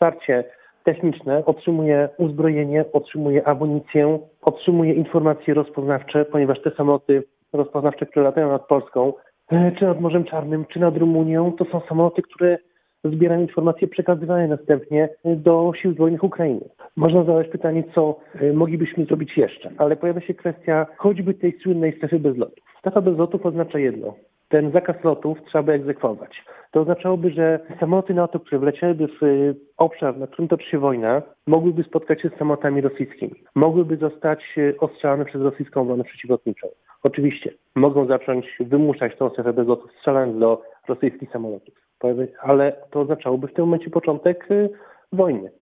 wsparcie techniczne, otrzymuje uzbrojenie, otrzymuje amunicję, otrzymuje informacje rozpoznawcze, ponieważ te samoloty rozpoznawcze, które latają nad Polską, czy nad Morzem Czarnym, czy nad Rumunią, to są samoloty, które zbierają informacje przekazywane następnie do Sił Zbrojnych Ukrainy. Można zadać pytanie, co moglibyśmy zrobić jeszcze, ale pojawia się kwestia choćby tej słynnej strefy bez lotów. Strefa bez lotów oznacza jedno. Ten zakaz lotów trzeba by egzekwować. To oznaczałoby, że samoloty NATO, które wleciałyby w obszar, na którym toczy się wojna, mogłyby spotkać się z samolotami rosyjskimi. Mogłyby zostać ostrzelane przez rosyjską obronę przeciwlotniczą. Oczywiście mogą zacząć wymuszać tą strefę bez lotów, strzelając do rosyjskich samolotów. Ale to oznaczałoby w tym momencie początek wojny.